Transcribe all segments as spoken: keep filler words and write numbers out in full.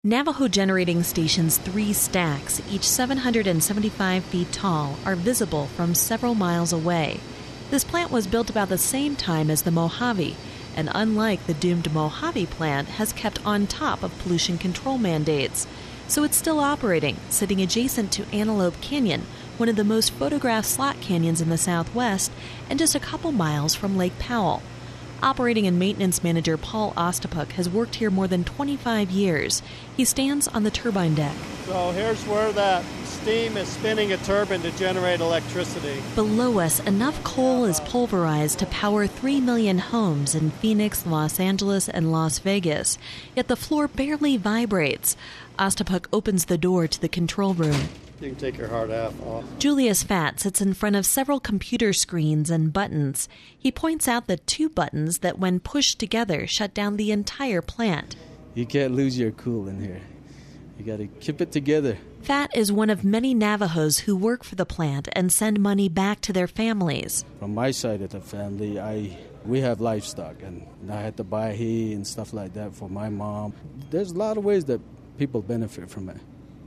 Navajo Generating Station's three stacks, each seven hundred seventy-five feet tall, are visible from several miles away. This plant was built about the same time as the Mojave, and unlike the doomed Mojave plant, has kept on top of pollution control mandates. So it's still operating, sitting adjacent to Antelope Canyon, one of the most photographed slot canyons in the Southwest, and just a couple miles from Lake Powell. Operating and maintenance manager Paul Ostapuk has worked here more than twenty-five years. He stands on the turbine deck. So here's where that steam is spinning a turbine to generate electricity. Below us, enough coal is pulverized to power three million homes in Phoenix, Los Angeles, and Las Vegas. Yet the floor barely vibrates. Ostapuk opens the door to the control room. You can take your hard half off. Julius Fatt sits in front of several computer screens and buttons. He points out the two buttons that, when pushed together, shut down the entire plant. You can't lose your cool in here. You got to keep it together. Fatt is one of many Navajos who work for the plant and send money back to their families. From my side of the family, I we have livestock, and I had to buy hay and stuff like that for my mom. There's a lot of ways that people benefit from it.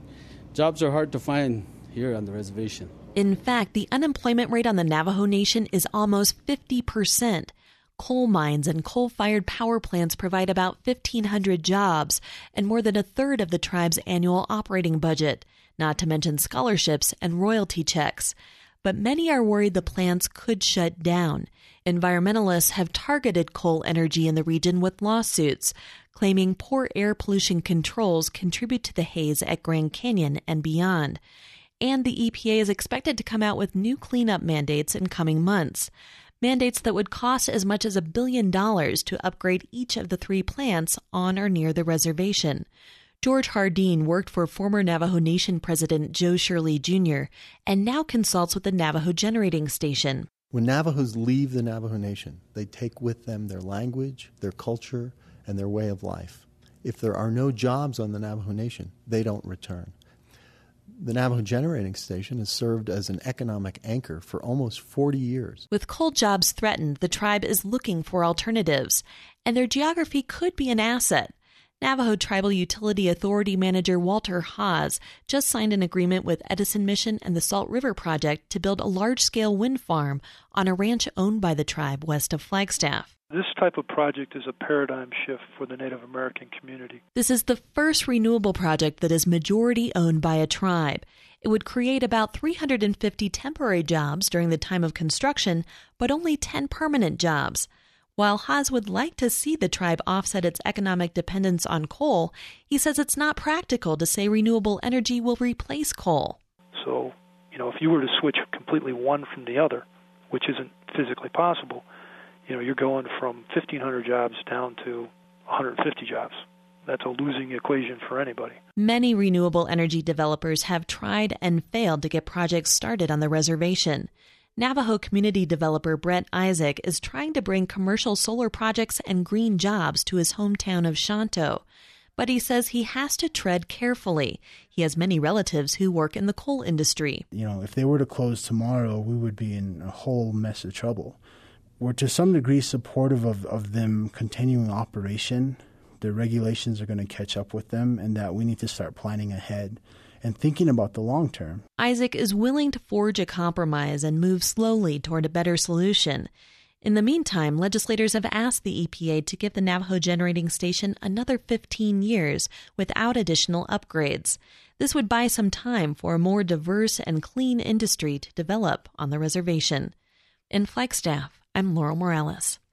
Jobs are hard to find here on the reservation. In fact, the unemployment rate on the Navajo Nation is almost fifty percent. Coal mines and coal-fired power plants provide about fifteen hundred jobs and more than a third of the tribe's annual operating budget, not to mention scholarships and royalty checks. But many are worried the plants could shut down. Environmentalists have targeted coal energy in the region with lawsuits, claiming poor air pollution controls contribute to the haze at Grand Canyon and beyond. And the E P A is expected to come out with new cleanup mandates in coming months. Mandates that would cost as much as a billion dollars to upgrade each of the three plants on or near the reservation. George Hardeen worked for former Navajo Nation President Joe Shirley Junior and now consults with the Navajo Generating Station. When Navajos leave the Navajo Nation, they take with them their language, their culture, and their way of life. If there are no jobs on the Navajo Nation, they don't return. The Navajo Generating Station has served as an economic anchor for almost forty years. With coal jobs threatened, the tribe is looking for alternatives, and their geography could be an asset. Navajo Tribal Utility Authority Manager Walter Haas just signed an agreement with Edison Mission and the Salt River Project to build a large-scale wind farm on a ranch owned by the tribe west of Flagstaff. This type of project is a paradigm shift for the Native American community. This is the first renewable project that is majority owned by a tribe. It would create about three hundred fifty temporary jobs during the time of construction, but only ten permanent jobs. While Haas would like to see the tribe offset its economic dependence on coal, he says it's not practical to say renewable energy will replace coal. So, you know, if you were to switch completely one from the other, which isn't physically possible, you know, you're going from fifteen hundred jobs down to one hundred fifty jobs. That's a losing equation for anybody. Many renewable energy developers have tried and failed to get projects started on the reservation. Navajo community developer Brett Isaac is trying to bring commercial solar projects and green jobs to his hometown of Shanto. But he says he has to tread carefully. He has many relatives who work in the coal industry. You know, if they were to close tomorrow, we would be in a whole mess of trouble. We're to some degree supportive of, of them continuing operation. The regulations are going to catch up with them, and that we need to start planning ahead and thinking about the long term. Isaac is willing to forge a compromise and move slowly toward a better solution. In the meantime, legislators have asked the E P A to give the Navajo Generating Station another fifteen years without additional upgrades. This would buy some time for a more diverse and clean industry to develop on the reservation. In Flagstaff, I'm Laurel Morales.